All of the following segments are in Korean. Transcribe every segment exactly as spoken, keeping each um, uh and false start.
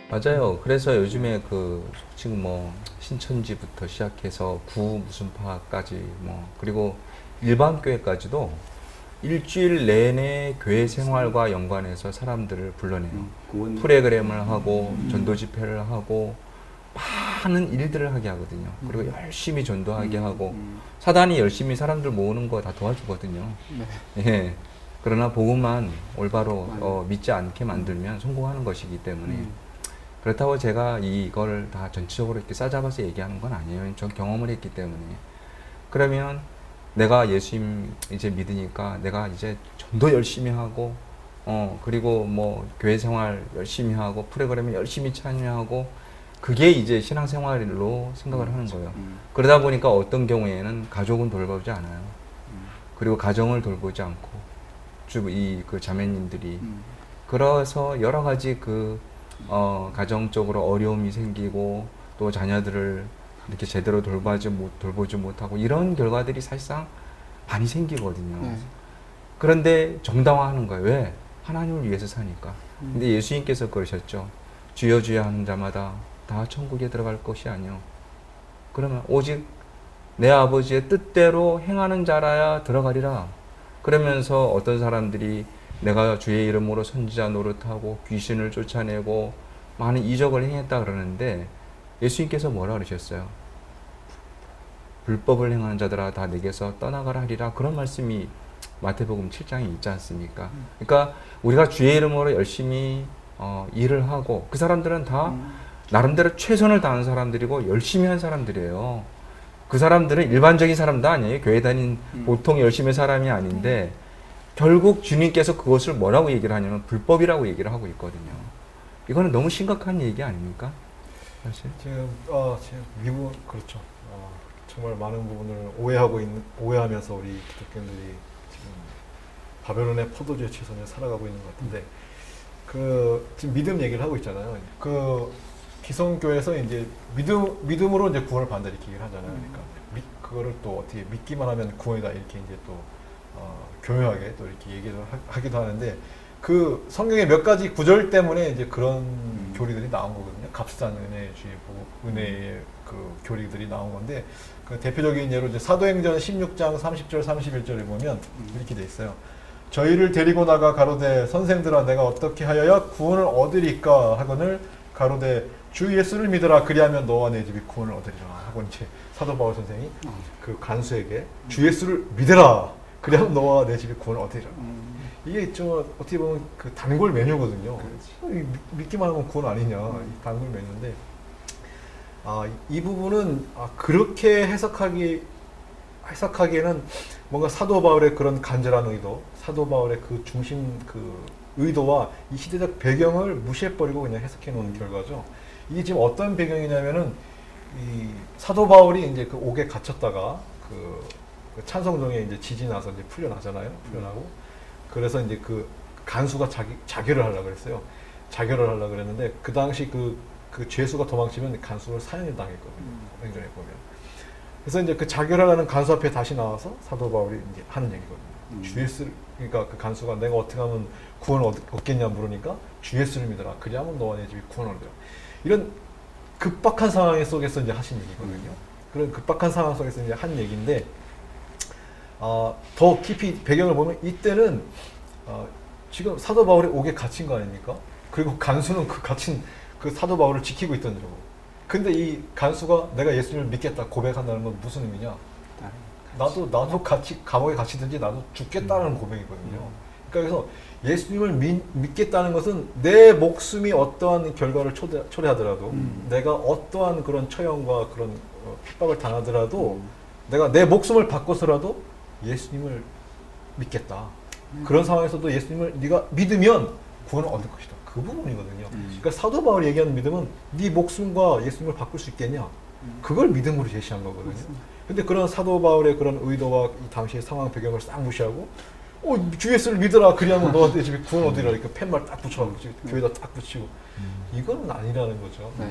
맞아요. 그래서 요즘에 그 지금 뭐 신천지부터 시작해서 구 무슨 파까지 뭐 그리고 일반 교회까지도 일주일 내내 교회 생활과 연관해서 사람들을 불러내요. 음, 구원. 프로그램을 하고 전도 집회를 하고 많은 일들을 하게 하거든요. 그리고 열심히 전도하게 음, 하고 음, 사단이 열심히 사람들 모으는 거 다 도와주거든요. 네, 예. 그러나 복음만 올바로 맞아요. 어, 믿지 않게 만들면 성공하는 것이기 때문에 음, 그렇다고 제가 이걸 다 전체적으로 이렇게 싸잡아서 얘기하는 건 아니에요. 전 경험을 했기 때문에. 그러면 내가 예수님 이제 믿으니까 내가 이제 전도 열심히 하고, 어, 그리고 뭐 교회 생활 열심히 하고, 프로그램에 열심히 참여하고, 그게 이제 신앙생활로 생각을 하는 거예요. 음, 그러다 보니까 어떤 경우에는 가족은 돌보지 않아요. 음, 그리고 가정을 돌보지 않고, 주, 이, 그 자매님들이. 음, 그래서 여러 가지 그, 어, 가정적으로 어려움이 생기고, 또 자녀들을 이렇게 제대로 돌보지 못, 돌보지 못하고, 이런 결과들이 사실상 많이 생기거든요. 네, 그런데 정당화하는 거예요. 왜? 하나님을 위해서 사니까. 음, 근데 예수님께서 그러셨죠. 주여 주여 하는 자마다 다 천국에 들어갈 것이 아니요. 그러면 오직 내 아버지의 뜻대로 행하는 자라야 들어가리라. 그러면서 어떤 사람들이 내가 주의 이름으로 선지자 노릇하고 귀신을 쫓아내고 많은 이적을 행했다 그러는데 예수님께서 뭐라 그러셨어요? 불법을 행하는 자들아 다 내게서 떠나가라 하리라. 그런 말씀이 마태복음 칠 장에 있지 않습니까? 그러니까 우리가 주의 이름으로 열심히 어, 일을 하고 그 사람들은 다 음, 나름대로 최선을 다한 사람들이고 열심히 한 사람들이에요. 그 사람들은 일반적인 사람도 아니에요. 교회 다닌 음, 보통 열심히 사람이 아닌데 결국 주님께서 그것을 뭐라고 얘기를 하냐면 불법이라고 얘기를 하고 있거든요. 이거는 너무 심각한 얘기 아닙니까? 사실. 지금 어 지금 미국 그렇죠. 어, 정말 많은 부분을 오해하고 있는 오해하면서 우리 기독교인들이 지금 바벨론의 포도주의 최선을 살아가고 있는 것 같은데 그 지금 믿음 얘기를 하고 있잖아요. 그 기성교에서 이제 믿음 믿음으로 이제 구원을 받는다 이렇게 얘기를 하잖아요. 그러니까 믿, 그거를 또 어떻게 믿기만 하면 구원이다 이렇게 이제 또 어, 교묘하게 또 이렇게 얘기를 하, 하기도 하는데 그 성경의 몇 가지 구절 때문에 이제 그런 음. 교리들이 나온 거거든요. 값싼 은혜주의 은혜의 그 교리들이 나온 건데 그 대표적인 예로 이제 사도행전 십육 장 삼십 절 삼십일 절에 보면 이렇게 돼 있어요. 저희를 데리고 나가 가로되 선생들아 내가 어떻게 하여야 구원을 얻으리까 하거늘 가로되 주 예수를 믿으라 그리하면 너와 내 집이 구원을 얻으리라 하고 이제 사도 바울 선생이 그 간수에게 주 예수를 믿으라 그리하면 너와 내 집이 구원을 얻으리라. 음, 이게 좀 어떻게 보면 그 단골 메뉴거든요. 이 믿기만 하면 구원 아니냐 이 단골 메뉴인데 아, 이 부분은 아, 그렇게 해석하기 해석하기에는 뭔가 사도 바울의 그런 간절한 의도, 사도 바울의 그 중심 그 의도와 이 시대적 배경을 무시해버리고 그냥 해석해 놓은 결과죠. 이게 지금 어떤 배경이냐면은 이 사도 바울이 이제 그 옥에 갇혔다가 그, 그 찬성정에 이제 지지 나서 이제 풀려나잖아요. 풀려나고 그래서 이제 그 간수가 자기 자결을 하려고 그랬어요. 자결을 하려고 그랬는데 그 당시 그, 그 죄수가 도망치면 간수를 사형을 당했거든요. 행전에 보면. 그래서 이제 그 자결하라는 간수 앞에 다시 나와서 사도 바울이 이제 하는 얘기거든요. 음. 주 예수를 그러니까 그 간수가 내가 어떻게 하면 구원을 얻, 얻겠냐 물으니까 주 예수를 믿어라. 그리하면 너와 내 집이 구원을 얻으라. 이런 급박한 상황 속에서 이제 하신 얘기거든요. 그런 급박한 상황 속에서 이제 한 얘기인데 어, 더 깊이 배경을 보면 이때는 어, 지금 사도 바울이 옥에 갇힌 거 아닙니까? 그리고 간수는 그 갇힌 그 사도 바울을 지키고 있던 거고. 근데 이 간수가 내가 예수를 믿겠다 고백한다는 건 무슨 의미냐? 나도 나도 같이 감옥에 갇히든지 나도 죽겠다는 음. 고백이거든요. 그러니까 그래서 예수님을 믿, 믿겠다는 것은 내 목숨이 어떠한 결과를 초대, 초래하더라도 음. 내가 어떠한 그런 처형과 그런 어, 핍박을 당하더라도 음. 내가 내 목숨을 바꿔서라도 예수님을 믿겠다. 음. 그런 상황에서도 예수님을 네가 믿으면 구원을 얻을 것이다. 그 부분이거든요. 음. 그러니까 사도 바울이 얘기하는 믿음은 네 목숨과 예수님을 바꿀 수 있겠냐? 그걸 믿음으로 제시한 거거든요. 근데 그런 사도 바울의 그런 의도와 이 당시의 상황 배경을 싹 무시하고 어, 주 예수를 믿어라. 그리하면 너한테 집에 구원 얻으리라. 이렇게 팻말 딱 붙여가지고 교회에다 딱 붙이고 이거는 아니라는 거죠. 네.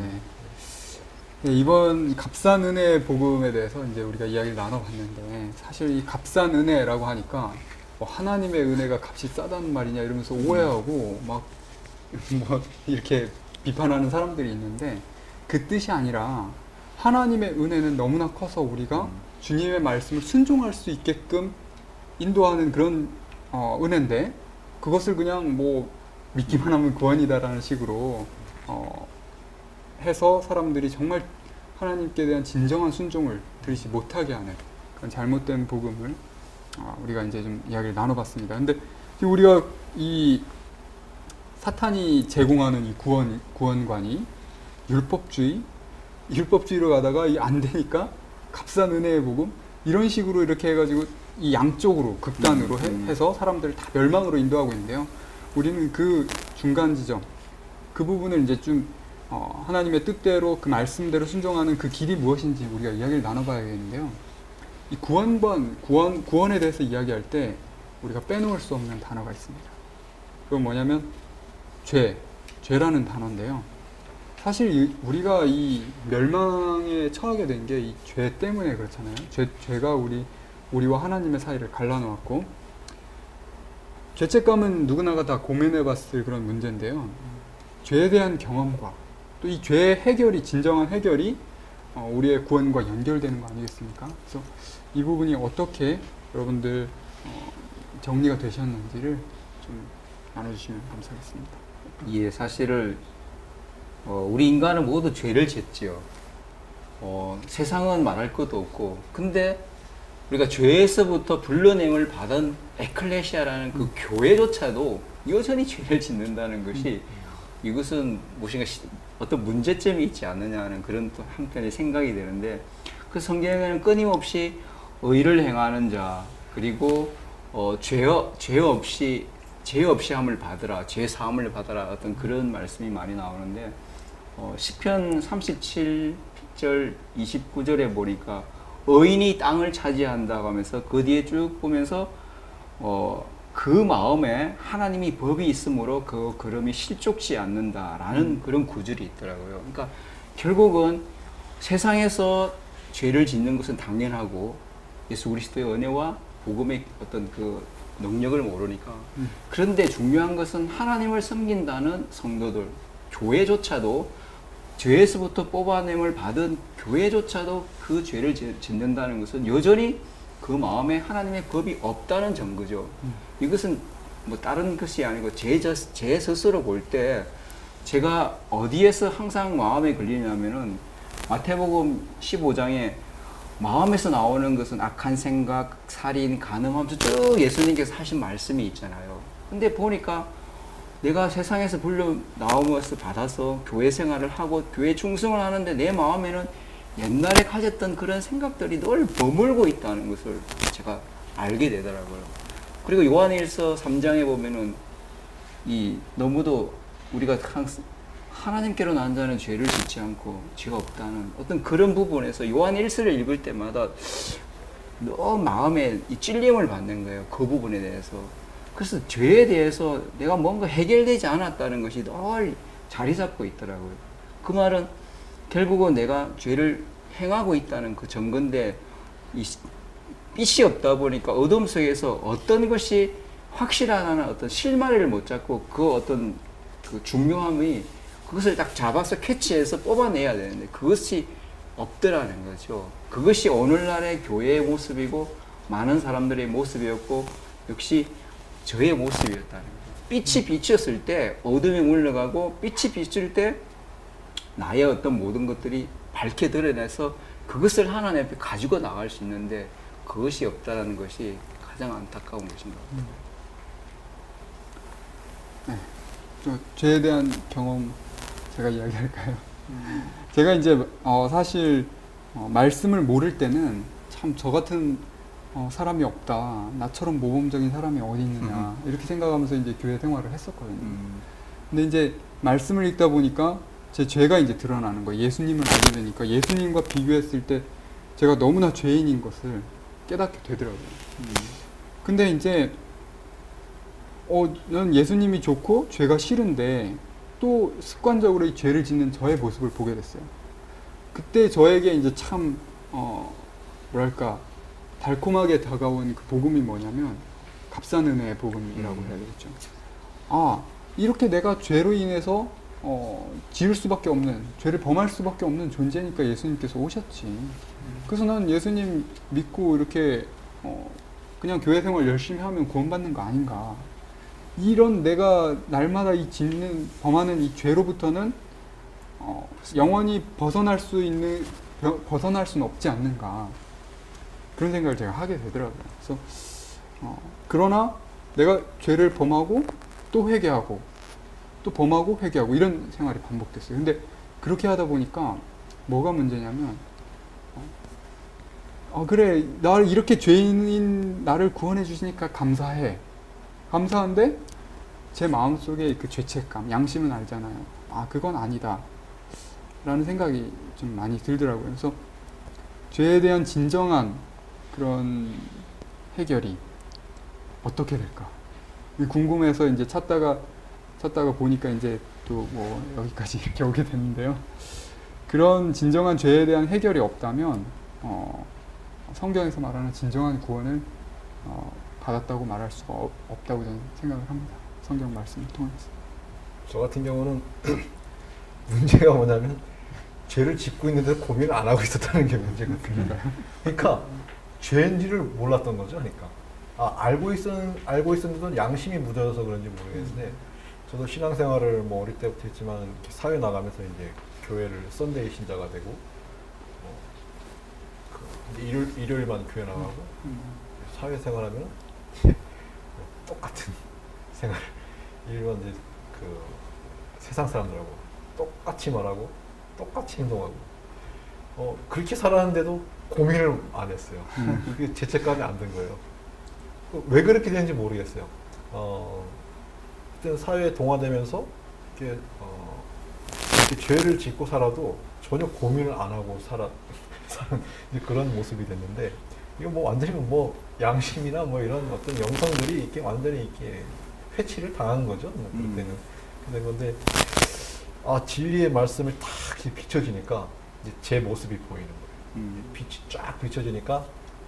네, 이번 값싼 은혜 복음에 대해서 이제 우리가 이야기를 나눠봤는데 사실 이 값싼 은혜라고 하니까 뭐 하나님의 은혜가 값이 싸다는 말이냐 이러면서 오해하고 막 뭐 이렇게 비판하는 사람들이 있는데 그 뜻이 아니라 하나님의 은혜는 너무나 커서 우리가 음. 주님의 말씀을 순종할 수 있게끔 인도하는 그런 어, 은혜인데 그것을 그냥 뭐 믿기만 하면 구원이다라는 식으로 어, 해서 사람들이 정말 하나님께 대한 진정한 순종을 들이지 못하게 하는 그런 잘못된 복음을 어, 우리가 이제 좀 이야기를 나눠봤습니다. 근데 지금 우리가 이 사탄이 제공하는 이 구원, 구원관이 율법주의, 율법주의로 가다가 이 안 되니까 값싼 은혜의 복음 이런 식으로 이렇게 해가지고 이 양쪽으로 극단으로 해, 해서 사람들을 다 멸망으로 인도하고 있는데요. 우리는 그 중간 지점 그 부분을 이제 좀 어, 하나님의 뜻대로 그 말씀대로 순종하는 그 길이 무엇인지 우리가 이야기를 나눠봐야겠는데요. 이 구원번 구원 구원에 대해서 이야기할 때 우리가 빼놓을 수 없는 단어가 있습니다. 그건 뭐냐면 죄, 죄라는 단어인데요. 사실 이, 우리가 이 멸망에 처하게 된 게 이 죄 때문에 그렇잖아요. 죄, 죄가 우리 우리와 하나님의 사이를 갈라놓았고 죄책감은 누구나가 다 고민해봤을 그런 문제인데요. 죄에 대한 경험과 또 이 죄의 해결이 진정한 해결이 어, 우리의 구원과 연결되는 거 아니겠습니까? 그래서 이 부분이 어떻게 여러분들 어, 정리가 되셨는지를 좀 나눠주시면 감사하겠습니다. 예, 사실을 어, 우리 인간은 모두 죄를 짓지요. 어, 세상은 말할 것도 없고, 근데 우리가 죄에서부터 불러냄을 받은 에클레시아라는 그 음. 교회조차도 여전히 죄를 짓는다는 것이 음. 이것은 무엇인가 시, 어떤 문제점이 있지 않느냐는 그런 또 한편의 생각이 되는데 그 성경에는 끊임없이 의를 행하는 자 그리고 어, 죄, 죄 없이 죄 없이 함을 받으라 죄 사함을 받아라 어떤 그런 말씀이 많이 나오는데 어, 시편 삼십칠 절 이십구 절에 보니까 의인이 땅을 차지한다고 하면서 그 뒤에 쭉 보면서 어, 그 마음에 하나님이 법이 있으므로 그 걸음이 실족지 않는다라는 음. 그런 구절이 있더라고요. 그러니까 결국은 세상에서 죄를 짓는 것은 당연하고 예수 그리스도의 은혜와 복음의 어떤 그 능력을 모르니까 음. 그런데 중요한 것은 하나님을 섬긴다는 성도들 교회조차도 죄에서부터 뽑아냄을 받은 교회조차도 그 죄를 짓는다는 것은 여전히 그 마음에 하나님의 법이 없다는 증거죠. 음. 이것은 뭐 다른 것이 아니고 제, 제 스스로 볼 때 제가 어디에서 항상 마음에 걸리냐면은 마태복음 십오 장에 마음에서 나오는 것은 악한 생각, 살인, 간음하면서 쭉 예수님께서 하신 말씀이 있잖아요. 근데 보니까 내가 세상에서 불려 나오면서 받아서 교회 생활을 하고 교회 충성을 하는데 내 마음에는 옛날에 가졌던 그런 생각들이 늘 머물고 있다는 것을 제가 알게 되더라고요. 그리고 요한일서 삼 장에 보면은 이 너무도 우리가 항상 하나님께로 난 자는 죄를 짓지 않고 죄가 없다는 어떤 그런 부분에서 요한일서를 읽을 때마다 너무 마음에 이 찔림을 받는 거예요. 그 부분에 대해서. 그래서 죄에 대해서 내가 뭔가 해결되지 않았다는 것이 늘 자리 잡고 있더라고요. 그 말은 결국은 내가 죄를 행하고 있다는 그 증거인데 이 빛이 없다 보니까 어둠 속에서 어떤 것이 확실한 어떤 실마리를 못 잡고 그 어떤 그 중요함이 그것을 딱 잡아서 캐치해서 뽑아내야 되는데 그것이 없더라는 거죠. 그것이 오늘날의 교회의 모습이고 많은 사람들의 모습이었고 역시 저의 모습이었다는 거예요. 빛이 비쳤을 때 어둠이 물러가고 빛이 비칠 때 나의 어떤 모든 것들이 밝게 드러내서 그것을 하나님 앞에 가지고 나갈 수 있는데 그것이 없다는 것이 가장 안타까운 것인 것 같아요. 네, 저 죄에 대한 경험 제가 이야기할까요? 음. 제가 이제 어, 사실 어, 말씀을 모를 때는 참 저 같은 어, 사람이 없다. 나처럼 모범적인 사람이 어디 있느냐. 음. 이렇게 생각하면서 이제 교회 생활을 했었거든요. 음. 근데 이제 말씀을 읽다 보니까 제 죄가 이제 드러나는 거예요. 예수님을 알게 되니까 예수님과 비교했을 때 제가 너무나 죄인인 것을 깨닫게 되더라고요. 음. 근데 이제 어, 난 예수님이 좋고 죄가 싫은데 또 습관적으로 이 죄를 짓는 저의 모습을 보게 됐어요. 그때 저에게 이제 참 어, 뭐랄까 달콤하게 다가온 그 복음이 뭐냐면 값싼 은혜의 복음이라고 음. 해야 되겠죠. 아, 이렇게 내가 죄로 인해서 어, 지을 수밖에 없는, 죄를 범할 수밖에 없는 존재니까 예수님께서 오셨지. 그래서 난 예수님 믿고 이렇게 어, 그냥 교회 생활 열심히 하면 구원받는 거 아닌가. 이런 내가 날마다 이 짓는 범하는 이 죄로부터는 어, 영원히 벗어날 수 있는 벼- 벗어날 수는 없지 않는가. 그런 생각을 제가 하게 되더라고요. 그래서 어, 그러나 내가 죄를 범하고 또 회개하고 또 범하고 회개하고 이런 생활이 반복됐어요. 근데 그렇게 하다 보니까 뭐가 문제냐면 어, 어, 그래 나를 이렇게 죄인인 나를 구원해 주시니까 감사해. 감사한데 제 마음속에 그 죄책감, 양심은 알잖아요. 아 그건 아니다 라는 생각이 좀 많이 들더라고요. 그래서 죄에 대한 진정한 그런 해결이 어떻게 될까 궁금해서 이제 찾다가 찾다가 보니까 이제 또 뭐 여기까지 이렇게 오게 됐는데요. 그런 진정한 죄에 대한 해결이 없다면 어, 성경에서 말하는 진정한 구원을 어, 받았다고 말할 수가 없, 없다고 저는 생각을 합니다. 성경 말씀을 통해서. 저 같은 경우는 문제가 뭐냐면 죄를 짓고 있는데 고민을 안 하고 있었다는 게 문제거든요. 그러니까 죄인지를 몰랐던 거죠. 그러니까 아, 알고 있었 알고 있었는데도 양심이 무뎌져서 그런지 모르겠는데 저도 신앙생활을 뭐 어릴 때부터 했지만 이렇게 사회 나가면서 이제 교회를 썬데이 신자가 되고 뭐 그 일요일, 일요일만 교회 나가고 음. 사회생활하면 똑같은 생활 일반 이제 그 세상 사람들하고 똑같이 말하고 똑같이 행동하고 어 그렇게 살았는데도 고민을 안 했어요. 음. 그게 죄책감이 안 든 거예요. 왜 그렇게 되는지 모르겠어요. 어 그때는 사회에 동화되면서 이렇게, 어, 이렇게 죄를 짓고 살아도 전혀 고민을 안 하고 살아 사는 이제 그런 모습이 됐는데 이거 뭐 완전히 뭐 양심이나 뭐 이런 어떤 영성들이 이렇게 완전히 이렇게 회치를 당한 거죠. 뭐 그럴 때는. 근데 근데 아 진리의 말씀을 딱 이렇게 비춰지니까 이제 제 모습이 보이는 거예요. 음. 빛이 쫙 비춰지니까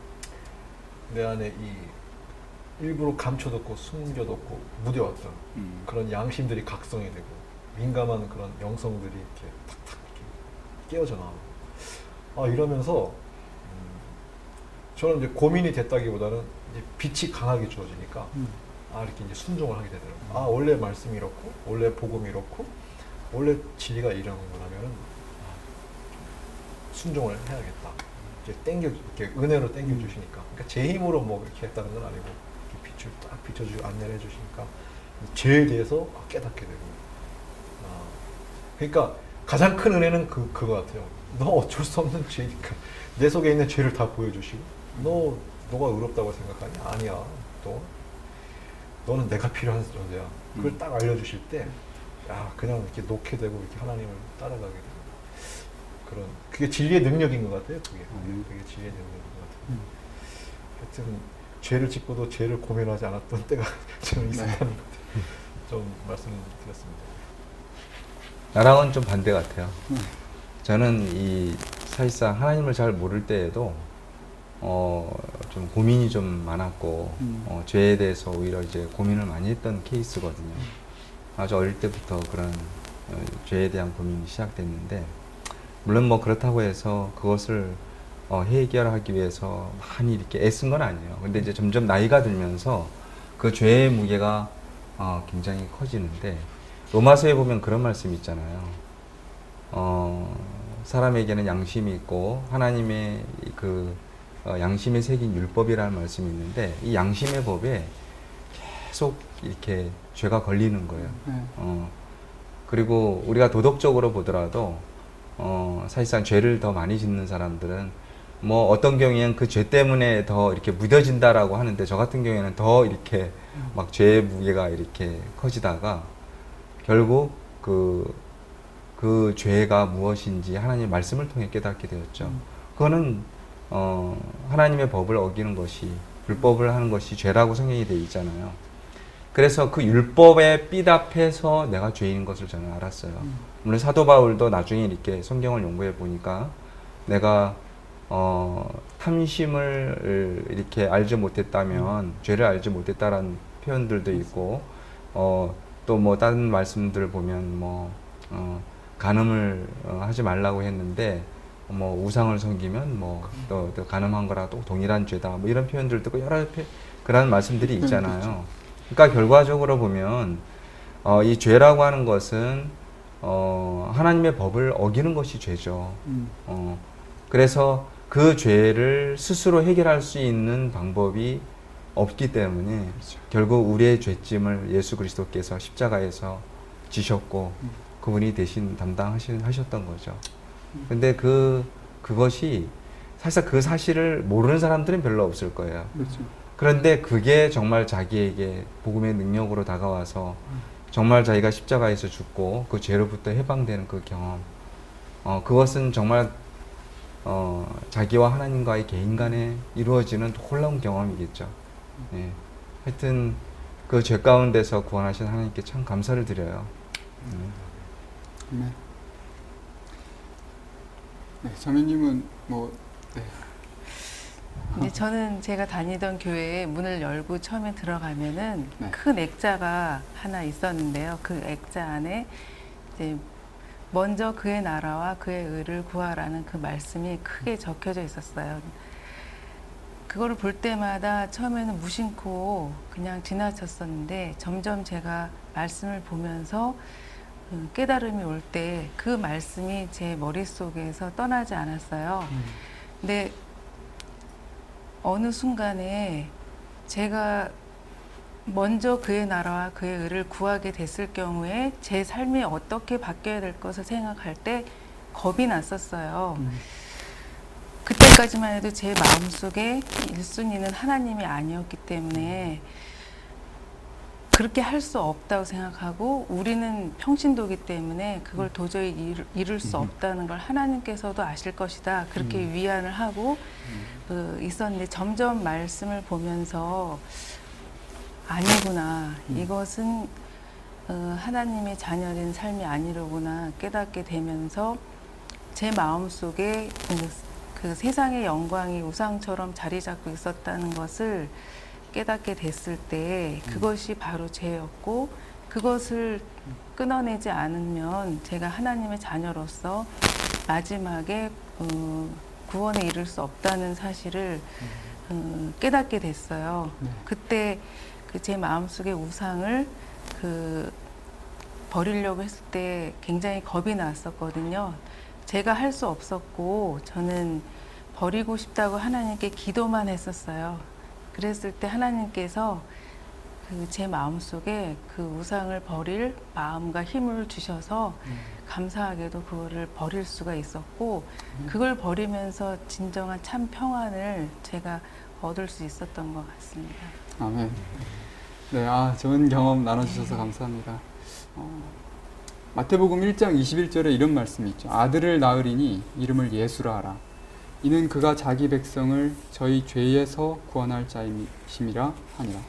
내 안에 이 일부러 감춰뒀고 숨겨뒀고 묻어왔던 음. 그런 양심들이 각성이 되고 민감한 그런 영성들이 이렇게 탁탁 이렇게 깨어져 나오고 아 이러면서 음, 저는 이제 고민이 됐다기보다는 이제 빛이 강하게 주어지니까 음. 아 이렇게 이제 순종을 하게 되더라고요. 아 원래 말씀이 이렇고 원래 복음이 이렇고 원래 진리가 이런 거라면은 아, 순종을 해야겠다. 이제 땡겨 이렇게 은혜로 땡겨 주시니까 그러니까 제 힘으로 뭐 이렇게 했다는 건 아니고 이렇게 빛을 딱 비춰주고 안내를 해주시니까 죄에 대해서 깨닫게 되고 아, 그러니까 가장 큰 은혜는 그 그거 같아요. 너 어쩔 수 없는 죄니까 내 속에 있는 죄를 다 보여주시고 너 너가 의롭다고 생각하니 아니야. 또 너는 내가 필요한 존재야. 그걸 음. 딱 알려주실 때, 야, 그냥 이렇게 놓게 되고, 이렇게 하나님을 따라가게 되고. 그런, 그게 진리의 능력인 것 같아요, 그게. 음. 그게 진리의 능력인 것 같아요. 음. 하여튼, 죄를 짓고도 죄를 고민하지 않았던 때가 저는 있었다는 것 같아요. 좀 말씀드렸습니다. 나랑은 좀 반대 같아요. 음. 저는 이 사실상 하나님을 잘 모를 때에도 어, 좀 고민이 좀 많았고, 음. 어, 죄에 대해서 오히려 이제 고민을 많이 했던 케이스거든요. 아주 어릴 때부터 그런 어, 죄에 대한 고민이 시작됐는데, 물론 뭐 그렇다고 해서 그것을 어, 해결하기 위해서 많이 이렇게 애쓴 건 아니에요. 근데 이제 점점 나이가 들면서 그 죄의 무게가 어, 굉장히 커지는데, 로마서에 보면 그런 말씀이 있잖아요. 어, 사람에게는 양심이 있고, 하나님의 그 어, 양심에 새긴 율법이라는 말씀이 있는데 이 양심의 법에 계속 이렇게 죄가 걸리는 거예요. 네. 어, 그리고 우리가 도덕적으로 보더라도 어, 사실상 죄를 더 많이 짓는 사람들은 뭐 어떤 경우에는 그 죄 때문에 더 이렇게 무뎌진다라고 하는데 저 같은 경우에는 더 이렇게 막 죄의 무게가 이렇게 커지다가 결국 그, 그 죄가 무엇인지 하나님의 말씀을 통해 깨닫게 되었죠. 그거는 어, 하나님의 법을 어기는 것이, 율법을 하는 것이 죄라고 성경이 되어 있잖아요. 그래서 그 율법에 삐답해서 내가 죄인인 것을 저는 알았어요. 물론 사도 바울도 나중에 이렇게 성경을 연구해 보니까 내가 어, 탐심을 이렇게 알지 못했다면 죄를 알지 못했다라는 표현들도 있고 어, 또 뭐 다른 말씀들을 보면 뭐 어, 간음을 어, 하지 말라고 했는데 뭐 우상을 섬기면 뭐또 또 간음한 거랑 또 동일한 죄다 뭐 이런 표현들도 있고 여러 표, 그런 말씀들이 있잖아요. 그러니까 결과적으로 보면 어, 이 죄라고 하는 것은 어, 하나님의 법을 어기는 것이 죄죠. 음. 어, 그래서 그 죄를 스스로 해결할 수 있는 방법이 없기 때문에 그렇죠. 결국 우리의 죄짐을 예수 그리스도께서 십자가에서 지셨고 음. 그분이 대신 담당하셨던 거죠. 근데 그, 그것이 사실 그 사실을 모르는 사람들은 별로 없을 거예요. 그렇죠. 그런데 그게 정말 자기에게 복음의 능력으로 다가와서 정말 자기가 십자가에서 죽고 그 죄로부터 해방되는 그 경험, 어, 그것은 정말 어, 자기와 하나님과의 개인 간에 이루어지는 놀라운 경험이겠죠. 예. 하여튼 그 죄 가운데서 구원하신 하나님께 참 감사를 드려요. 음. 네. 네, 자매님은 뭐 네. 근데 저는 제가 다니던 교회에 문을 열고 처음에 들어가면은 네. 큰 액자가 하나 있었는데요. 그 액자 안에 이제 먼저 그의 나라와 그의 의를 구하라는 그 말씀이 크게 적혀져 있었어요. 그거를 볼 때마다 처음에는 무심코 그냥 지나쳤었는데 점점 제가 말씀을 보면서 깨달음이 올 때 그 말씀이 제 머릿속에서 떠나지 않았어요. 음. 근데 어느 순간에 제가 먼저 그의 나라와 그의 의를 구하게 됐을 경우에 제 삶이 어떻게 바뀌어야 될 것을 생각할 때 겁이 났었어요. 음. 그때까지만 해도 제 마음속에 일 순위는 하나님이 아니었기 때문에 그렇게 할 수 없다고 생각하고 우리는 평신도기 때문에 그걸 도저히 이루, 이룰 수 없다는 걸 하나님께서도 아실 것이다. 그렇게 음. 위안을 하고 그 있었는데 점점 말씀을 보면서 아니구나. 음. 이것은 어, 하나님의 자녀된 삶이 아니로구나 깨닫게 되면서 제 마음속에 그, 그 세상의 영광이 우상처럼 자리 잡고 있었다는 것을 깨닫게 됐을 때 그것이 바로 죄였고 그것을 끊어내지 않으면 제가 하나님의 자녀로서 마지막에 어, 구원에 이를 수 없다는 사실을 어, 깨닫게 됐어요. 네. 그때 그 제 마음속의 우상을 그 버리려고 했을 때 굉장히 겁이 났었거든요. 제가 할 수 없었고 저는 버리고 싶다고 하나님께 기도만 했었어요. 그랬을 때 하나님께서 그 제 마음속에 그 우상을 버릴 마음과 힘을 주셔서 음. 감사하게도 그거를 버릴 수가 있었고 그걸 버리면서 진정한 참 평안을 제가 얻을 수 있었던 것 같습니다. 아멘. 네, 아, 좋은 경험 나눠주셔서 감사합니다. 어, 마태복음 일 장 이십일 절에 이런 말씀이 있죠. 아들을 낳으리니 이름을 예수라 하라. 이는 그가 자기 백성을 저희 죄에서 구원할 자이심이라 하니라.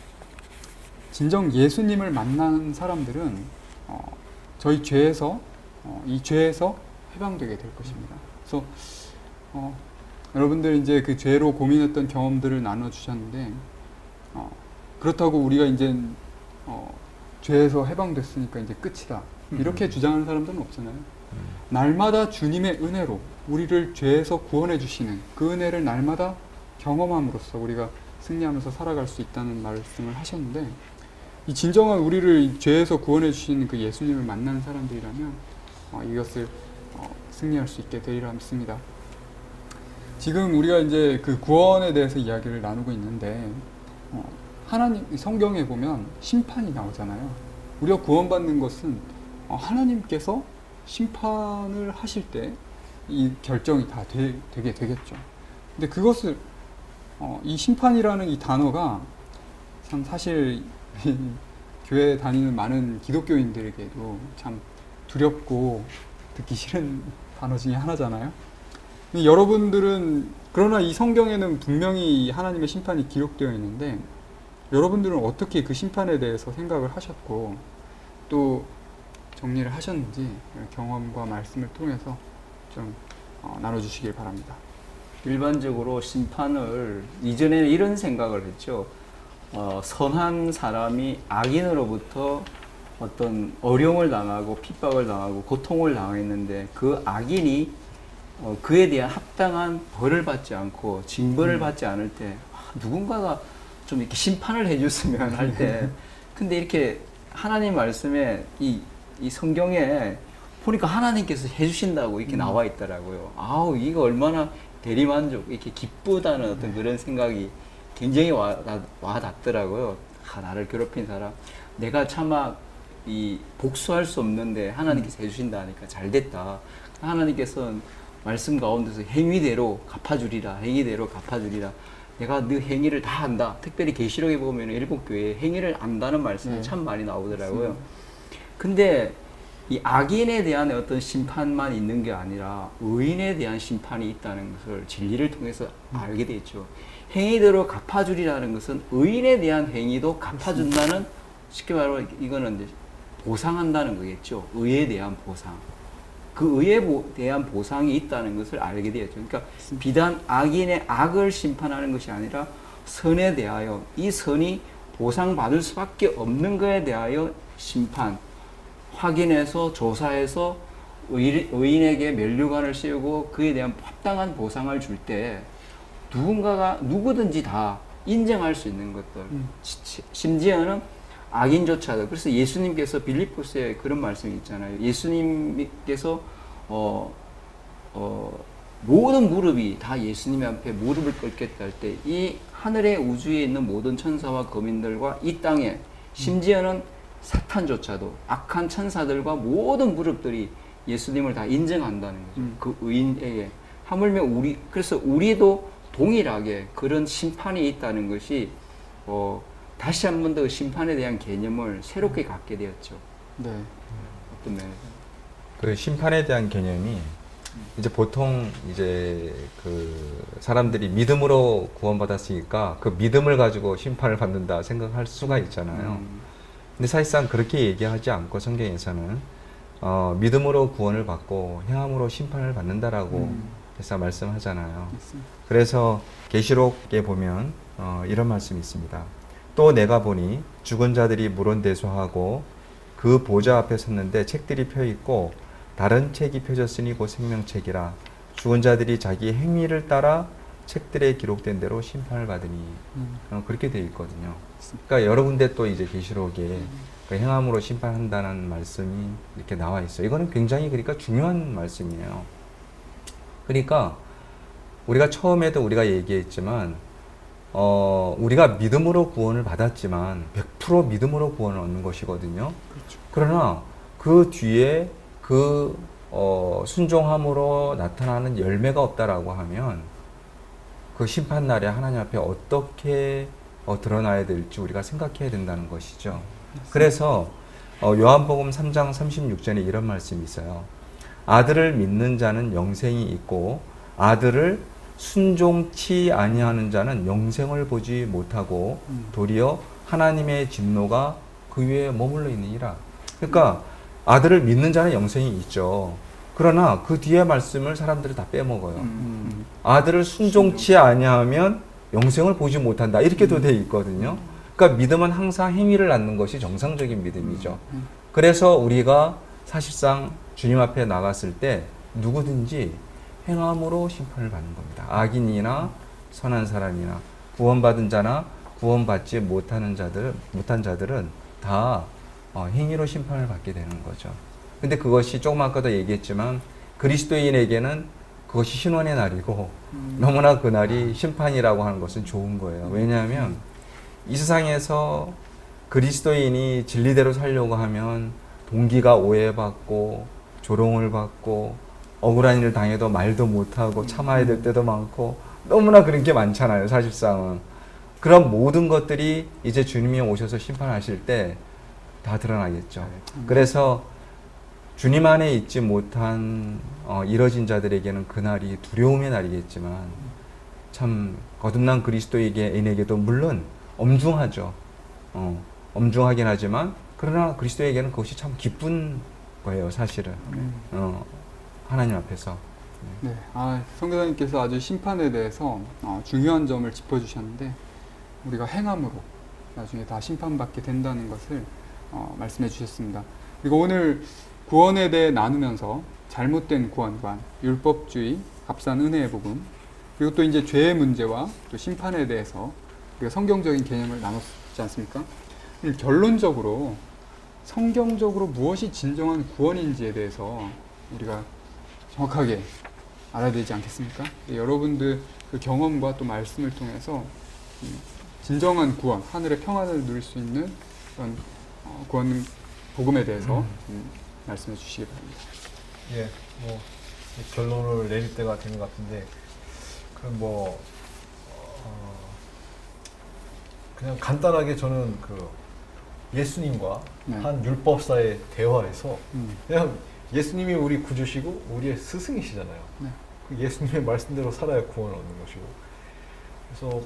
진정 예수님을 만난 사람들은 어, 저희 죄에서 어, 이 죄에서 해방되게 될 것입니다. 그래서 어, 여러분들 이제 그 죄로 고민했던 경험들을 나눠 주셨는데 어, 그렇다고 우리가 이제 어, 죄에서 해방됐으니까 이제 끝이다. 이렇게 주장하는 사람들은 없잖아요. 날마다 주님의 은혜로 우리를 죄에서 구원해 주시는 그 은혜를 날마다 경험함으로써 우리가 승리하면서 살아갈 수 있다는 말씀을 하셨는데 이 진정한 우리를 죄에서 구원해 주시는 그 예수님을 만나는 사람들이라면 어, 이것을 어, 승리할 수 있게 되리라 믿습니다. 지금 우리가 이제 그 구원에 대해서 이야기를 나누고 있는데 어, 하나님 성경에 보면 심판이 나오잖아요. 우리가 구원받는 것은 어, 하나님께서 심판을 하실 때 이 결정이 다 되, 되게 되겠죠. 근데 그것을 어, 이 심판이라는 이 단어가 참 사실 교회 다니는 많은 기독교인들에게도 참 두렵고 듣기 싫은 단어 중에 하나잖아요. 근데 여러분들은 그러나 이 성경에는 분명히 하나님의 심판이 기록되어 있는데 여러분들은 어떻게 그 심판에 대해서 생각을 하셨고 또 정리를 하셨는지 경험과 말씀을 통해서 좀 어, 나눠주시길 바랍니다. 일반적으로 심판을 이전에는 이런 생각을 했죠. 어, 선한 사람이 악인으로부터 어떤 어려움을 당하고 핍박을 당하고 고통을 당했는데 그 악인이 어, 그에 대한 합당한 벌을 받지 않고 징벌을 음. 받지 않을 때 아, 누군가가 좀 이렇게 심판을 해줬으면 할 때 근데 이렇게 하나님 말씀에 이, 이 성경에 보니까 하나님께서 해주신다고 이렇게 음. 나와 있더라고요. 아우 이거 얼마나 대리만족 이렇게 기쁘다는 어떤 그런 생각이 굉장히 와, 와 닿더라고요. 아, 나를 괴롭힌 사람 내가 차마 이 복수할 수 없는데 하나님께서 해주신다 하니까 잘 됐다. 하나님께서는 말씀 가운데서 행위대로 갚아주리라. 행위대로 갚아주리라. 내가 네 행위를 다 안다. 특별히 계시록에 보면 일곱 교회에 행위를 안다는 말씀이 네. 참 많이 나오더라고요. 맞습니다. 근데 이 악인에 대한 어떤 심판만 있는 게 아니라 의인에 대한 심판이 있다는 것을 진리를 통해서 알게 되죠. 행위대로 갚아주리라는 것은 의인에 대한 행위도 갚아준다는 쉽게 말하면 이거는 이제 보상한다는 거겠죠. 의에 대한 보상. 그 의에 보- 대한 보상이 있다는 것을 알게 되었죠. 그러니까 비단 악인의 악을 심판하는 것이 아니라 선에 대하여 이 선이 보상받을 수밖에 없는 것에 대하여 심판, 확인해서 조사해서 의, 의인에게 면류관을 씌우고 그에 대한 합당한 보상을 줄 때 누군가가 누구든지 다 인정할 수 있는 것들 음. 시- 심지어는 악인조차도 그래서 예수님께서 빌립보스에 그런 말씀이 있잖아요. 예수님께서 어, 어, 모든 무릎이 다 예수님 앞에 무릎을 꿇겠다 할 때 이 하늘의 우주에 있는 모든 천사와 거민들과 이 땅에 심지어는 사탄조차도 악한 천사들과 모든 무릎들이 예수님을 다 인정한다는 거죠. 음. 그 의인에게 하물며 우리 그래서 우리도 동일하게 그런 심판이 있다는 것이 어, 다시 한 번 더 심판에 대한 개념을 새롭게 갖게 되었죠. 네. 어떤 면에서. 그 심판에 대한 개념이 이제 보통 이제 그 사람들이 믿음으로 구원받았으니까 그 믿음을 가지고 심판을 받는다 생각할 수가 있잖아요. 음, 근데 사실상 그렇게 얘기하지 않고 성경에서는 어, 믿음으로 구원을 받고 행함으로 심판을 받는다라고 음. 해서 말씀하잖아요. 맞습니다. 그래서 계시록에 보면 어, 이런 말씀이 있습니다. 또 내가 보니 죽은 자들이 물론대소하고 그 보좌 앞에 섰는데 책들이 펴 있고 다른 책이 펴졌으니 곧 생명책이라 죽은 자들이 자기 행위를 따라 책들에 기록된 대로 심판을 받으니 음. 어, 그렇게 되어 있거든요. 그러니까 여러 군데 또 이제 계시록에 그 행함으로 심판한다는 말씀이 이렇게 나와 있어요. 이거는 굉장히 그러니까 중요한 말씀이에요. 그러니까 우리가 처음에도 우리가 얘기했지만 어, 우리가 믿음으로 구원을 받았지만 백 퍼센트 믿음으로 구원을 얻는 것이거든요. 그렇죠. 그러나 그 뒤에 그 어, 순종함으로 나타나는 열매가 없다라고 하면 그 심판날에 하나님 앞에 어떻게 어, 드러나야 될지 우리가 생각해야 된다는 것이죠. 그래서 어, 요한복음 삼 장 삼십육 절에 이런 말씀이 있어요. 아들을 믿는 자는 영생이 있고 아들을 순종치 아니하는 자는 영생을 보지 못하고 음. 도리어 하나님의 진노가 그 위에 머물러 있느니라. 그러니까 아들을 믿는 자는 영생이 있죠. 그러나 그 뒤에 말씀을 사람들이 다 빼먹어요. 음. 아들을 순종치 아니하면 영생을 보지 못한다. 이렇게도 돼 있거든요. 그러니까 믿음은 항상 행위를 낳는 것이 정상적인 믿음이죠. 음. 그래서 우리가 사실상 주님 앞에 나갔을 때 누구든지 행함으로 심판을 받는 겁니다. 악인이나 선한 사람이나 구원받은 자나 구원받지 못하는 자들, 못한 자들은 다 어, 행위로 심판을 받게 되는 거죠. 근데 그것이 조금 아까도 얘기했지만 그리스도인에게는 그것이 신원의 날이고 음. 너무나 그날이 심판이라고 하는 것은 좋은 거예요. 왜냐하면 이 세상에서 그리스도인이 진리대로 살려고 하면 동기가 오해받고 조롱을 받고 억울한 일을 당해도 말도 못하고 참아야 될 때도 많고 너무나 그런 게 많잖아요. 사실상은. 그런 모든 것들이 이제 주님이 오셔서 심판하실 때 다 드러나겠죠. 그래서 주님 안에 있지 못한 어, 이뤄진 자들에게는 그날이 두려움의 날이겠지만 참 거듭난 그리스도인에게도 물론 엄중하죠. 어, 엄중하긴 하지만 그러나 그리스도에게는 그것이 참 기쁜 거예요. 사실은. 어, 하나님 앞에서. 네, 아, 성교사님께서 아주 심판에 대해서 어, 중요한 점을 짚어주셨는데 우리가 행함으로 나중에 다 심판받게 된다는 것을 어, 말씀해 주셨습니다. 그리고 오늘 구원에 대해 나누면서 잘못된 구원관, 율법주의, 값싼 은혜의 복음, 그리고 또 이제 죄의 문제와 또 심판에 대해서 우리가 성경적인 개념을 나눴지 않습니까? 결론적으로 성경적으로 무엇이 진정한 구원인지에 대해서 우리가 정확하게 알아야 되지 않겠습니까? 여러분들 그 경험과 또 말씀을 통해서 진정한 구원, 하늘의 평안을 누릴 수 있는 그런 구원 복음에 대해서 음, 말씀해 주시기 바랍니다. 예, 뭐 결론을 내릴 때가 된 것 같은데, 그럼 뭐 어, 그냥 간단하게 저는 그 예수님과 네. 한 율법사의 대화에서 음. 그냥 예수님이 우리 구주시고 우리의 스승이시잖아요. 네. 그 예수님의 말씀대로 살아야 구원을 얻는 것이고, 그래서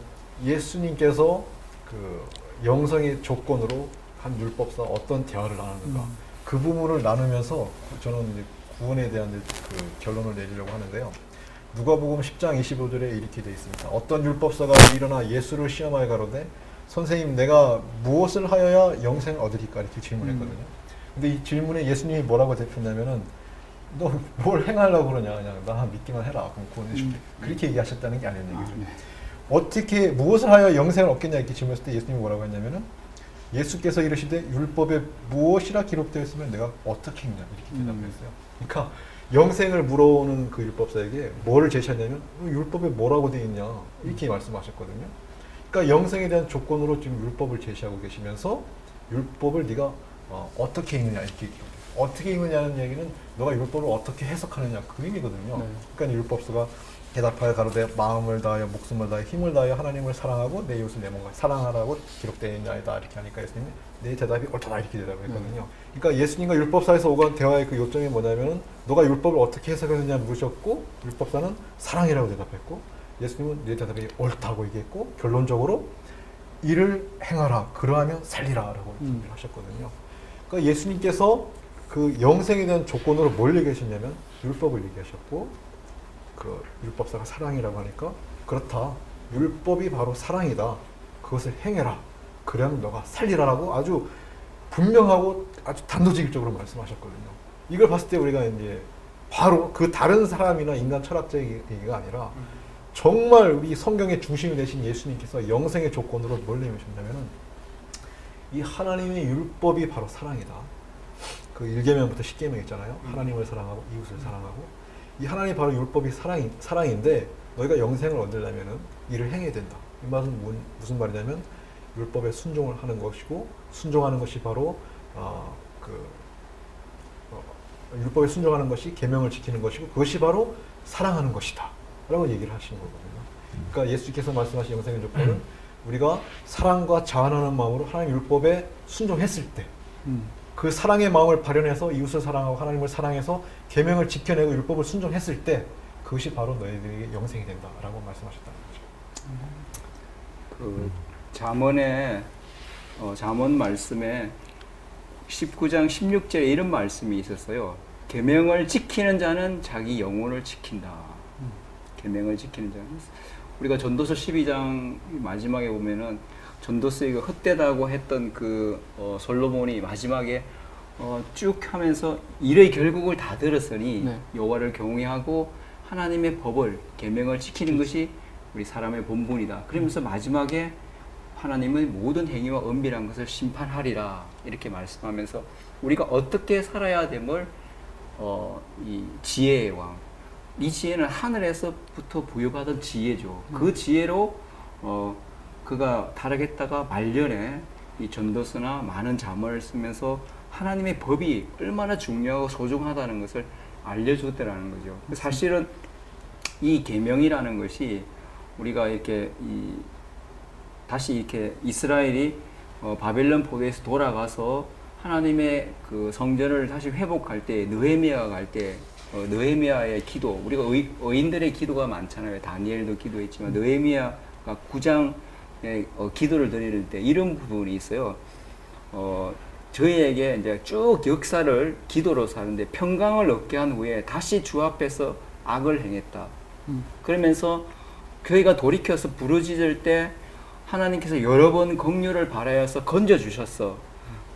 예수님께서 그 영성의 조건으로 한 율법사 어떤 대화를 나누는가, 음. 그 부분을 나누면서 저는 이제 구원에 대한 그 결론을 내리려고 하는데요. 누가복음 십 장 이십오 절에 이렇게 되어 있습니다. 어떤 율법사가 일어나 예수를 시험하여 가로되 선생님, 내가 무엇을 하여야 영생을 얻으리까? 이렇게 질문했거든요. 음. 근데 이 질문에 예수님이 뭐라고 대답했냐면은, 너 뭘 행하려고 그러냐? 그냥 나 믿기만 해라. 그럼 구원해 줄게. 음. 그렇게 얘기하셨다는 게 아니는 얘기죠. 아, 네. 어떻게, 무엇을 하여 영생을 얻겠냐? 이렇게 질문했을 때 예수님이 뭐라고 했냐면은, 예수께서 이르시되 율법에 무엇이라 기록되어 있으면 내가 어떻게 했냐? 이렇게 대답을 했어요. 그러니까 영생을 물어오는 그 율법사에게 뭐를 제시하냐면, 율법에 뭐라고 되어 있냐? 이렇게 말씀하셨거든요. 그러니까 영생에 대한 조건으로 지금 율법을 제시하고 계시면서, 율법을 네가 어, 어떻게 읽느냐 이렇게 얘기해요. 어떻게 읽느냐는 얘기는 너가 율법을 어떻게 해석하느냐, 그 의미거든요. 네. 그러니까 율법서가 대답하여 가로되 마음을 다하여 목숨을 다하여 힘을 다하여 하나님을 사랑하고 내 이웃을 내 몸과 사랑하라고 기록되어 있나이다 이렇게 하니까 예수님이 내 대답이 옳다 이렇게 대답을 했거든요. 그러니까 예수님과 율법사에서 오간 대화의 그 요점이 뭐냐면은, 너가 율법을 어떻게 해석하느냐 물으셨고, 율법사는 사랑이라고 대답했고, 예수님은 내 대답이 옳다고 얘기했고, 결론적으로 이를 행하라, 그러하면 살리라 라고 음. 하셨거든요. 그러니까 예수님께서 그 영생에 대한 조건으로 뭘 얘기하셨냐면 율법을 얘기하셨고, 그 율법사가 사랑이라고 하니까, 그렇다, 율법이 바로 사랑이다, 그것을 행해라, 그러면 너가 살리라라고 아주 분명하고 아주 단도직입적으로 말씀하셨거든요. 이걸 봤을 때 우리가 이제 바로 그 다른 사람이나 인간 철학자의 얘기가 아니라 정말 우리 성경의 중심이 되신 예수님께서 영생의 조건으로 뭘 내미셨냐면은, 이 하나님의 율법이 바로 사랑이다. 그 일 계명부터 십 계명 있잖아요. 하나님을 사랑하고 이웃을 사랑하고, 이 하나님 바로 율법이 사랑이, 사랑인데 너희가 영생을 얻으려면은 이를 행해야 된다. 이 말은 뭐, 무슨 말이냐면 율법에 순종을 하는 것이고, 순종하는 것이 바로 어, 그 어, 율법에 순종하는 것이 계명을 지키는 것이고, 그것이 바로 사랑하는 것이다 라고 얘기를 하시는 거거든요. 그러니까 예수께서 말씀하신 영생의 조건은 우리가 사랑과 자원하는 마음으로 하나님 율법에 순종했을 때, 음. 그 사랑의 마음을 발현해서 이웃을 사랑하고 하나님을 사랑해서 계명을 지켜내고 율법을 순종했을 때, 그것이 바로 너희들에게 영생이 된다라고 말씀하셨다는 거죠. 그 잠언에 어, 잠언 말씀에 십구 장 십육 절에 이런 말씀이 있었어요. 계명을 지키는 자는 자기 영혼을 지킨다. 계명을 지키는 자는, 우리가 전도서 십이 장 마지막에 보면은 전도서의 그 헛되다고 했던 그 어, 솔로몬이 마지막에 어, 쭉 하면서 일의 결국을 다 들었으니 네. 여호와를 경외하고 하나님의 법을, 계명을 지키는 것이 우리 사람의 본분이다. 그러면서 마지막에 하나님의 모든 행위와 은밀한 것을 심판하리라 이렇게 말씀하면서 우리가 어떻게 살아야 됨을 어, 이 지혜의 왕, 이 지혜는 하늘에서부터 부여받은 지혜죠. 그 지혜로 어, 그가 타락했다가 말년에 이 전도서나 많은 잠언을 쓰면서 하나님의 법이 얼마나 중요하고 소중하다는 것을 알려줬다라는 거죠. 사실은 이 계명이라는 것이 우리가 이렇게 이 다시 이렇게 이스라엘이 어, 바벨론 포로에서 돌아가서 하나님의 그 성전을 다시 회복할 때, 느헤미야가 갈 때 어, 느헤미야의 기도, 우리가 의, 의인들의 기도가 많잖아요. 다니엘도 기도했지만 느헤미야가 구 장의 어, 기도를 드리는 때 이런 부분이 있어요. 어, 저희에게 이제 쭉 역사를 기도로 사는데, 평강을 얻게 한 후에 다시 주 앞에서 악을 행했다. 음. 그러면서 교회가 돌이켜서 부르짖을 때 하나님께서 여러 번 긍휼을 바라여서 건져 주셨어.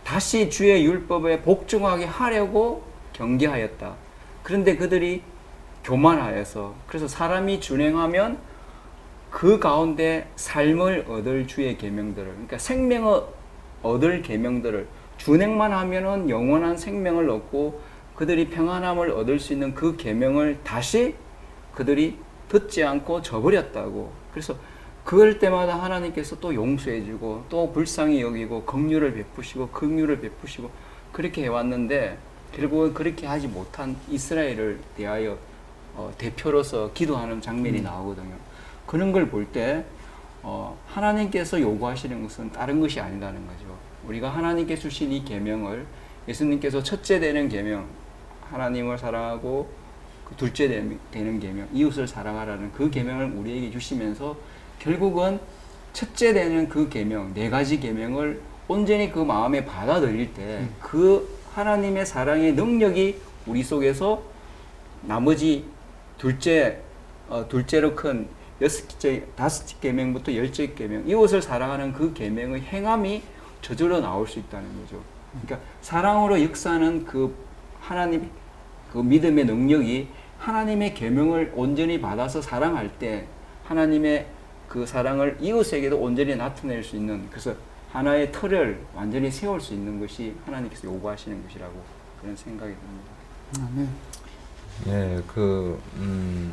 다시 주의 율법에 복종하게 하려고 경계하였다. 그런데 그들이 교만하여서, 그래서 사람이 준행하면 그 가운데 삶을 얻을 주의 계명들을, 그러니까 생명을 얻을 계명들을 준행만 하면은 영원한 생명을 얻고 그들이 평안함을 얻을 수 있는 그 계명을 다시 그들이 듣지 않고 저버렸다고. 그래서 그럴 때마다 하나님께서 또 용서해주고 또 불쌍히 여기고 긍휼을 베푸시고 긍휼을 베푸시고 그렇게 해왔는데, 결국은 그렇게 하지 못한 이스라엘을 대하여 어, 대표로서 기도하는 장면이 나오거든요. 그런 걸 볼 때 어, 하나님께서 요구하시는 것은 다른 것이 아니라는 거죠. 우리가 하나님께 주신 이 계명을, 예수님께서 첫째 되는 계명, 하나님을 사랑하고 그 둘째 되는 계명, 이웃을 사랑하라는 그 계명을 우리에게 주시면서 결국은 첫째 되는 그 계명, 네 가지 계명을 온전히 그 마음에 받아들일 때 그 하나님의 사랑의 능력이 우리 속에서 나머지 둘째, 어, 둘째로 큰 여섯째, 다섯째 계명부터 열째 계명, 이웃을 사랑하는 그 계명의 행함이 저절로 나올 수 있다는 거죠. 그러니까 사랑으로 역사하는 그 하나님, 그 믿음의 능력이 하나님의 계명을 온전히 받아서 사랑할 때 하나님의 그 사랑을 이웃에게도 온전히 나타낼 수 있는, 그래서 하나의 틀을 완전히 세울 수 있는 것이 하나님께서 요구하시는 것이라고 그런 생각이 듭니다. 아, 네. 예, 그, 음,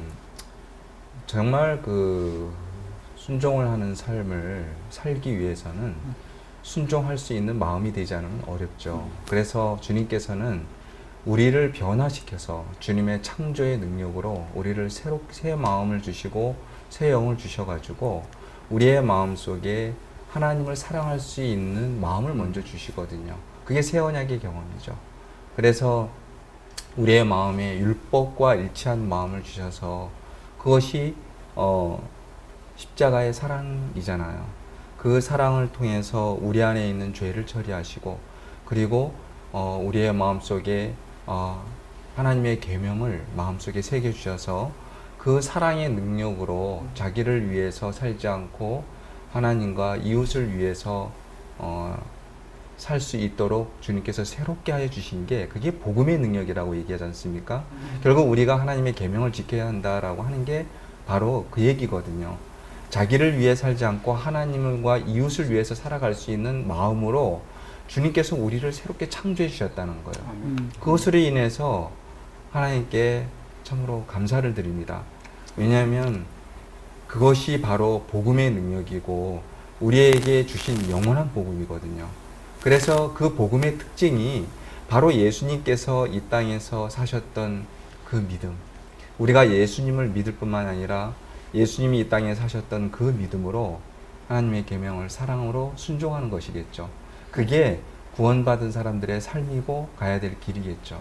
정말 그 순종을 하는 삶을 살기 위해서는 순종할 수 있는 마음이 되지 않으면 어렵죠. 그래서 주님께서는 우리를 변화시켜서 주님의 창조의 능력으로 우리를 새롭게 새 마음을 주시고 새 영을 주셔가지고 우리의 마음 속에 하나님을 사랑할 수 있는 마음을 먼저 주시거든요. 그게 새 언약의 경험이죠. 그래서 우리의 마음에 율법과 일치한 마음을 주셔서 그것이 어, 십자가의 사랑이잖아요. 그 사랑을 통해서 우리 안에 있는 죄를 처리하시고, 그리고 어, 우리의 마음속에 어, 하나님의 계명을 마음속에 새겨주셔서 그 사랑의 능력으로 자기를 위해서 살지 않고 하나님과 이웃을 위해서 어, 살 수 있도록 주님께서 새롭게 하여 주신 게, 그게 복음의 능력이라고 얘기하지 않습니까? 음. 결국 우리가 하나님의 계명을 지켜야 한다라고 하는 게 바로 그 얘기거든요. 자기를 위해 살지 않고 하나님과 이웃을 위해서 살아갈 수 있는 마음으로 주님께서 우리를 새롭게 창조해 주셨다는 거예요. 음. 그것으로 인해서 하나님께 참으로 감사를 드립니다. 왜냐하면 그것이 바로 복음의 능력이고 우리에게 주신 영원한 복음이거든요. 그래서 그 복음의 특징이 바로 예수님께서 이 땅에서 사셨던 그 믿음, 우리가 예수님을 믿을 뿐만 아니라 예수님이 이 땅에 사셨던 그 믿음으로 하나님의 계명을 사랑으로 순종하는 것이겠죠. 그게 구원받은 사람들의 삶이고 가야 될 길이겠죠.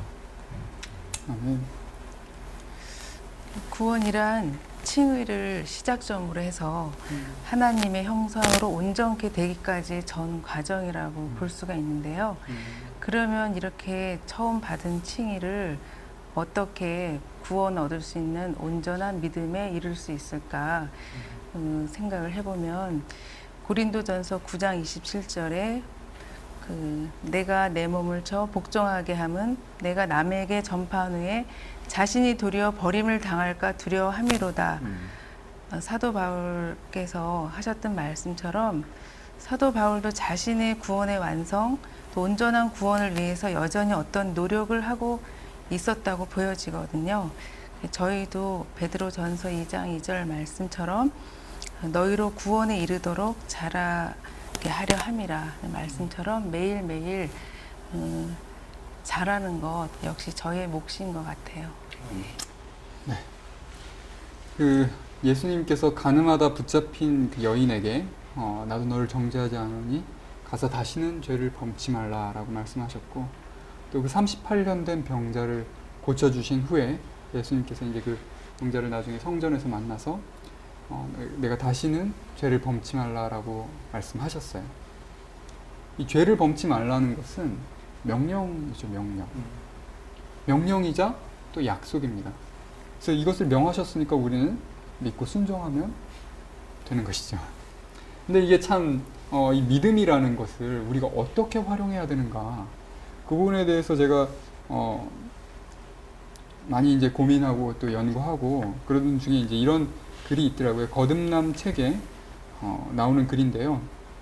아멘. 구원이란 칭의를 시작점으로 해서 하나님의 형상으로 온전케 되기까지 전 과정이라고 음. 볼 수가 있는데요. 음. 그러면 이렇게 처음 받은 칭의를 어떻게 구원 얻을 수 있는 온전한 믿음에 이를 수 있을까 음, 생각을 해보면 고린도전서 구 장 이십칠 절에 그 내가 내 몸을 쳐 복종하게 함은 내가 남에게 전파한 후에 자신이 도리어 버림을 당할까 두려워함이로다. 음. 사도 바울께서 하셨던 말씀처럼 사도 바울도 자신의 구원의 완성, 또 온전한 구원을 위해서 여전히 어떤 노력을 하고 있었다고 보여지거든요. 저희도 베드로전서 이 장 이 절 말씀처럼 너희로 구원에 이르도록 자라게 하려 함이라 말씀처럼 매일매일 음, 잘하는 것 역시 저의 몫인 것 같아요. 네. 그 예수님께서 가늠하다 붙잡힌 그 여인에게 어, 나도 너를 정죄하지 않으니 가서 다시는 죄를 범치 말라라고 말씀하셨고, 또 그 삼십팔 년 된 병자를 고쳐주신 후에 예수님께서 이제 그 병자를 나중에 성전에서 만나서 어, 내가 다시는 죄를 범치 말라라고 말씀하셨어요. 이 죄를 범치 말라는 것은 명령이죠, 명령. 명령이자 또 약속입니다. 그래서 이것을 명하셨으니까 우리는 믿고 순종하면 되는 것이죠. 근데 이게 참 어, 이 믿음이라는 것을 우리가 어떻게 활용해야 되는가, 그 부분에 대해서 제가 어, 많이 이제 고민하고 또 연구하고 그러던 중에 이제 이런 글이 있더라고요. 거듭남 책에 어, 나오는 글인데요.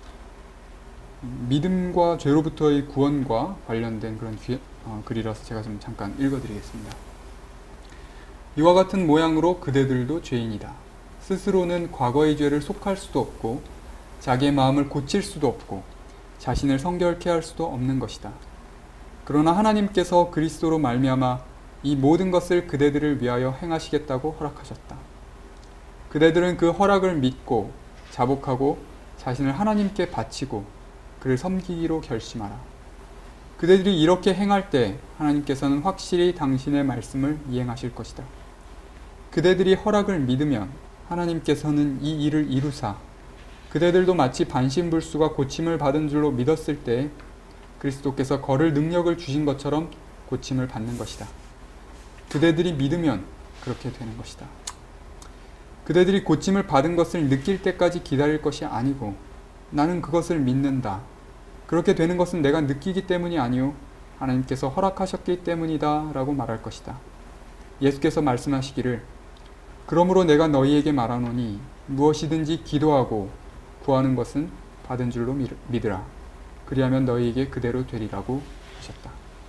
믿음과 죄로부터의 구원과 관련된 그런 귀, 어, 글이라서 제가 좀 잠깐 읽어드리겠습니다. 이와 같은 모양으로 그대들도 죄인이다. 스스로는 과거의 죄를 속할 수도 없고 자기의 마음을 고칠 수도 없고 자신을 성결케 할 수도 없는 것이다. 그러나 하나님께서 그리스도로 말미암아 이 모든 것을 그대들을 위하여 행하시겠다고 허락하셨다. 그대들은 그 허락을 믿고 자복하고 자신을 하나님께 바치고 그를 섬기기로 결심하라. 그대들이 이렇게 행할 때 하나님께서는 확실히 당신의 말씀을 이행하실 것이다. 그대들이 허락을 믿으면 하나님께서는 이 일을 이루사 그대들도 마치 반신불수가 고침을 받은 줄로 믿었을 때 그리스도께서 걸을 능력을 주신 것처럼 고침을 받는 것이다. 그대들이 믿으면 그렇게 되는 것이다. 그대들이 고침을 받은 것을 느낄 때까지 기다릴 것이 아니고 나는 그것을 믿는다. 그렇게 되는 것은 내가 느끼기 때문이 아니오 하나님께서 허락하셨기 때문이다 라고 말할 것이다. 예수께서 말씀하시기를 그러므로 내가 너희에게 말하노니 무엇이든지 기도하고 구하는 것은 받은 줄로 믿으라. 그리하면 너희에게 그대로 되리라고 하셨다.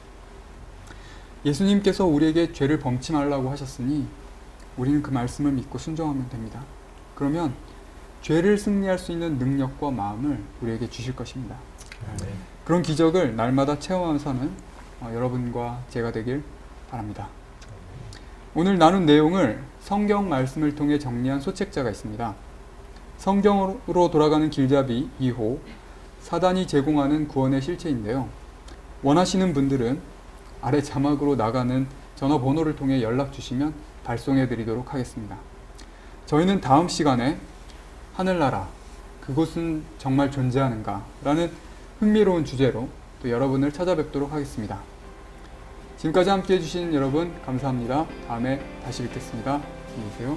예수님께서 우리에게 죄를 범치 말라고 하셨으니 우리는 그 말씀을 믿고 순종하면 됩니다. 그러면 죄를 승리할 수 있는 능력과 마음을 우리에게 주실 것입니다. 네. 그런 기적을 날마다 체험하면서 사는 어, 여러분과 제가 되길 바랍니다. 오늘 나눈 내용을 성경 말씀을 통해 정리한 소책자가 있습니다. 성경으로 돌아가는 길잡이 이 호, 사단이 제공하는 구원의 실체인데요. 원하시는 분들은 아래 자막으로 나가는 전화번호를 통해 연락 주시면 발송해 드리도록 하겠습니다. 저희는 다음 시간에 하늘나라, 그곳은 정말 존재하는가? 라는 흥미로운 주제로 또 여러분을 찾아뵙도록 하겠습니다. 지금까지 함께 해주신 여러분 감사합니다. 다음에 다시 뵙겠습니다. 안녕히 계세요.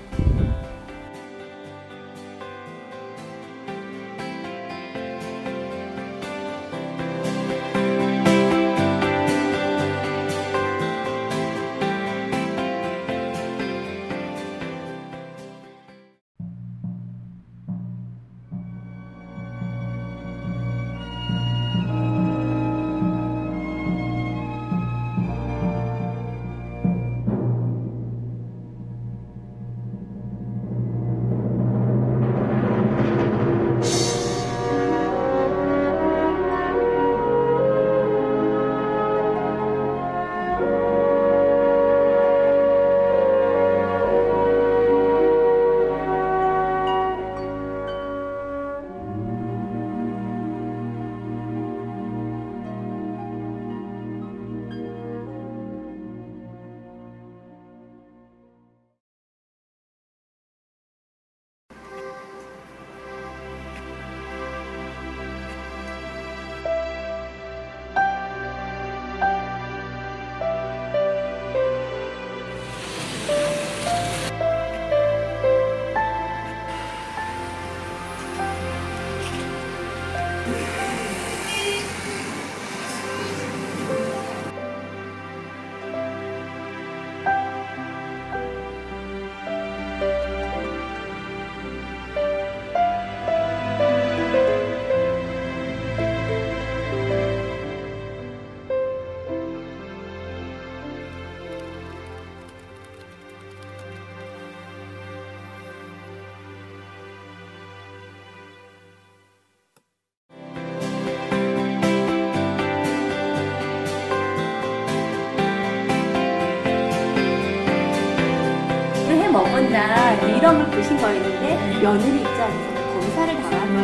먹었나 이런 걸 보신 거였는데 며느리 입장에서 검사를 당한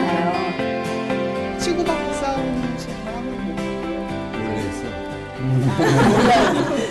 거였잖아요. 치고받고 싸우는 식으로 하면 뭐 모르겠어.